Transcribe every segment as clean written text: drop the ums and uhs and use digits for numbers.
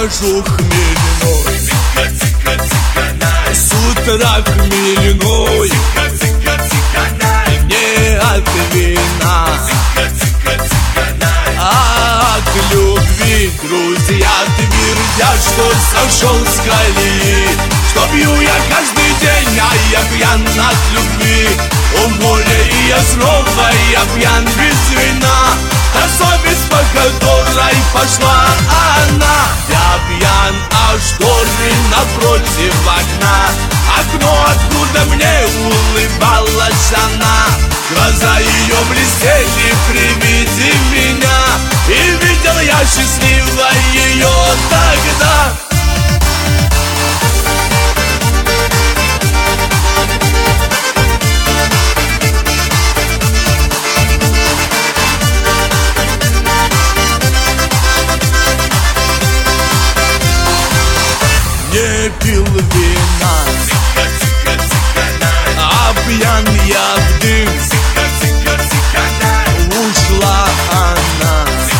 хожу хмельной, с утра хмельной, не от вина, а от любви. Друзья твердят, что сошел с колеи, что пью я каждый день, а я пьян от любви. У моря и я снова, я пьян без вина, та совесть, по которой пошла она. Я пьян, а шторы напротив окна, окно, откуда мне улыбалась она. Глаза ее блестели при виде меня, и видел я счастливо ее тогда. Не пил вина, а пьян я в дым. Ушла она,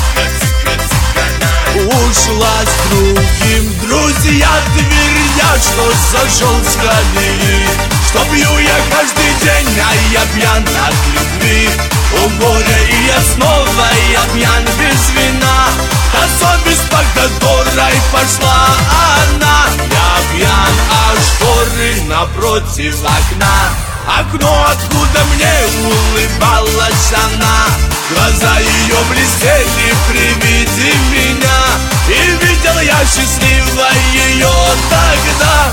ушла с другим. Друзья твердят, что сошел с колеи, что пью я каждый день, а я пьян от любви. У моря и я снова, я пьян без вина, та совесть, по которой пошла она. Я пьян, а шторы напротив окна, окно, откуда мне улыбалась она. Глаза ее блестели при виде меня, и видел я счастливо ее тогда.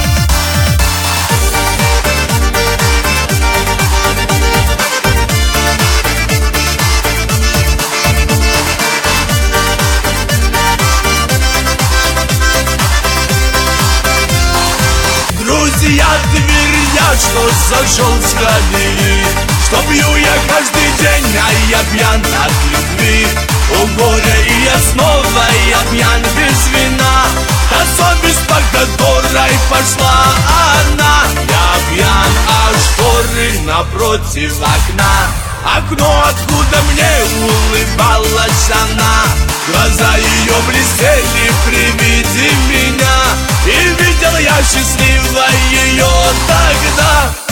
Друзья твердят, что сошел с колеи, что пью я каждый день, а я пьян от любви. У моря и я снова, я пьян без вина, та совесть, по которой пошла она. Я пьян, а шторы напротив окна, окно, откуда мне улыбалась она. Глаза ее блестели при виде меня, и видел я счастливо ее тогда.